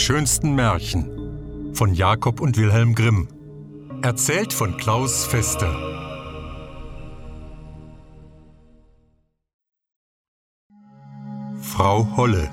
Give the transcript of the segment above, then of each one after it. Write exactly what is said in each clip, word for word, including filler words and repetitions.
schönsten Märchen von Jakob und Wilhelm Grimm. Erzählt von Klaus Fester. Frau Holle.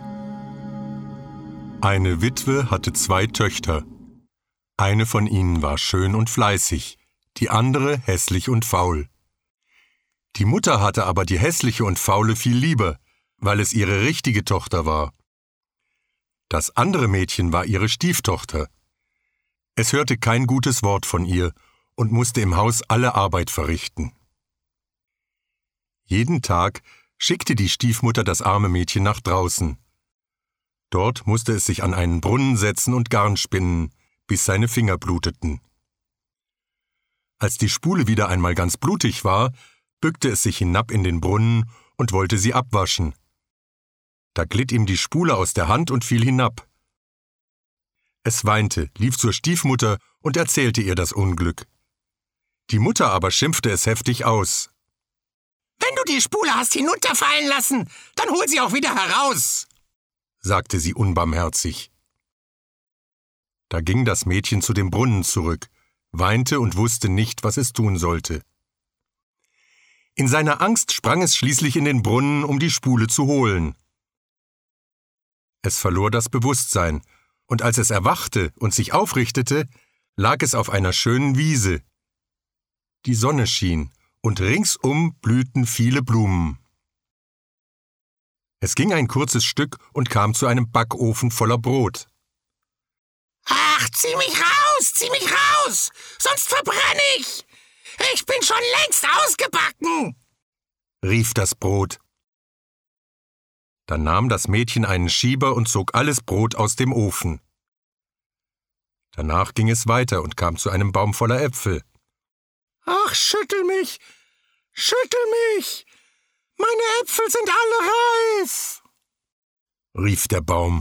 Eine Witwe hatte zwei Töchter. Eine von ihnen war schön und fleißig, die andere hässlich und faul. Die Mutter hatte aber die hässliche und faule viel lieber, weil es ihre richtige Tochter war. Das andere Mädchen war ihre Stieftochter. Es hörte kein gutes Wort von ihr und musste im Haus alle Arbeit verrichten. Jeden Tag schickte die Stiefmutter das arme Mädchen nach draußen. Dort musste es sich an einen Brunnen setzen und Garn spinnen, bis seine Finger bluteten. Als die Spule wieder einmal ganz blutig war, bückte es sich hinab in den Brunnen und wollte sie abwaschen. Da glitt ihm die Spule aus der Hand und fiel hinab. Es weinte, lief zur Stiefmutter und erzählte ihr das Unglück. Die Mutter aber schimpfte es heftig aus. »Wenn du die Spule hast hinunterfallen lassen, dann hol sie auch wieder heraus«, sagte sie unbarmherzig. Da ging das Mädchen zu dem Brunnen zurück, weinte und wusste nicht, was es tun sollte. In seiner Angst sprang es schließlich in den Brunnen, um die Spule zu holen. Es verlor das Bewusstsein, und als es erwachte und sich aufrichtete, lag es auf einer schönen Wiese. Die Sonne schien, und ringsum blühten viele Blumen. Es ging ein kurzes Stück und kam zu einem Backofen voller Brot. »Ach, zieh mich raus, zieh mich raus, sonst verbrenne ich! Ich bin schon längst ausgebacken«, rief das Brot. Dann nahm das Mädchen einen Schieber und zog alles Brot aus dem Ofen. Danach ging es weiter und kam zu einem Baum voller Äpfel. »Ach, schüttel mich, schüttel mich! Meine Äpfel sind alle reif«, rief der Baum.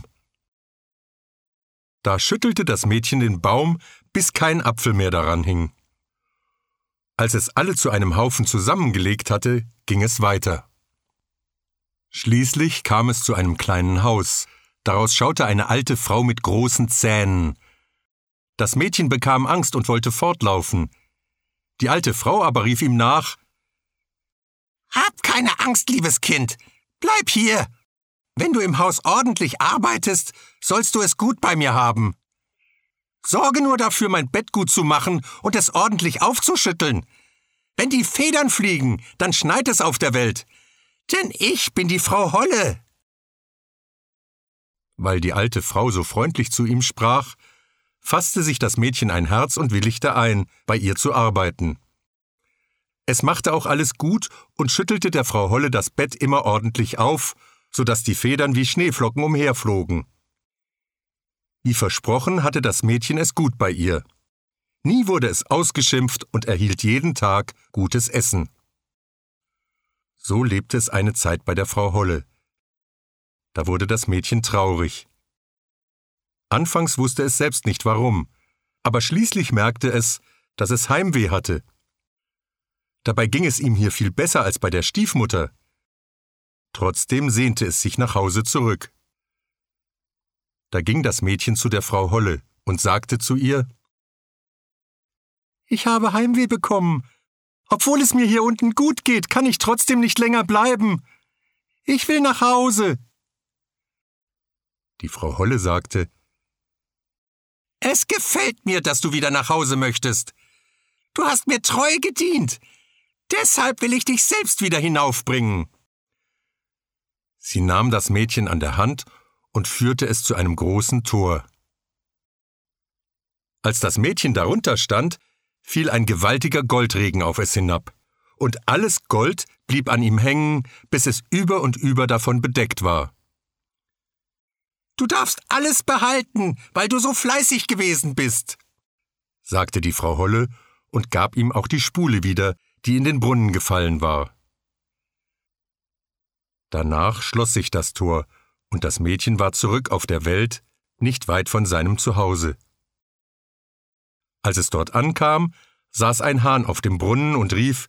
Da schüttelte das Mädchen den Baum, bis kein Apfel mehr daran hing. Als es alle zu einem Haufen zusammengelegt hatte, ging es weiter. Schließlich kam es zu einem kleinen Haus. Daraus schaute eine alte Frau mit großen Zähnen. Das Mädchen bekam Angst und wollte fortlaufen. Die alte Frau aber rief ihm nach: »Hab keine Angst, liebes Kind, bleib hier. Wenn du im Haus ordentlich arbeitest, sollst du es gut bei mir haben. Sorge nur dafür, mein Bett gut zu machen und es ordentlich aufzuschütteln. Wenn die Federn fliegen, dann schneit es auf der Welt. Denn ich bin die Frau Holle.« Weil die alte Frau so freundlich zu ihm sprach, fasste sich das Mädchen ein Herz und willigte ein, bei ihr zu arbeiten. Es machte auch alles gut und schüttelte der Frau Holle das Bett immer ordentlich auf, so dass die Federn wie Schneeflocken umherflogen. Wie versprochen hatte das Mädchen es gut bei ihr. Nie wurde es ausgeschimpft und erhielt jeden Tag gutes Essen. So lebte es eine Zeit bei der Frau Holle. Da wurde das Mädchen traurig. Anfangs wusste es selbst nicht warum, aber schließlich merkte es, dass es Heimweh hatte. Dabei ging es ihm hier viel besser als bei der Stiefmutter. Trotzdem sehnte es sich nach Hause zurück. Da ging das Mädchen zu der Frau Holle und sagte zu ihr: »Ich habe Heimweh bekommen. Obwohl es mir hier unten gut geht, kann ich trotzdem nicht länger bleiben. Ich will nach Hause.« Die Frau Holle sagte: »Es gefällt mir, dass du wieder nach Hause möchtest. Du hast mir treu gedient. Deshalb will ich dich selbst wieder hinaufbringen.« Sie nahm das Mädchen an der Hand und führte es zu einem großen Tor. Als das Mädchen darunter stand, fiel ein gewaltiger Goldregen auf es hinab, und alles Gold blieb an ihm hängen, bis es über und über davon bedeckt war. »Du darfst alles behalten, weil du so fleißig gewesen bist«, sagte die Frau Holle und gab ihm auch die Spule wieder, die in den Brunnen gefallen war. Danach schloss sich das Tor, und das Mädchen war zurück auf der Welt, nicht weit von seinem Zuhause. Als es dort ankam, saß ein Hahn auf dem Brunnen und rief: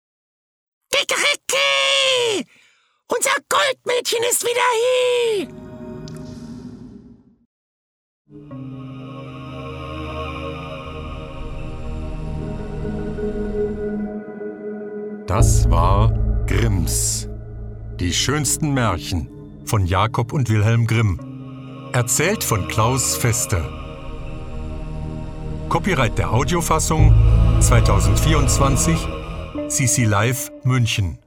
»Kikeriki! Unser Goldmädchen ist wieder hier!« Das war Grimms. Die schönsten Märchen von Jakob und Wilhelm Grimm. Erzählt von Klaus Fester. Copyright der Audiofassung zwanzig vierundzwanzig C C Live München.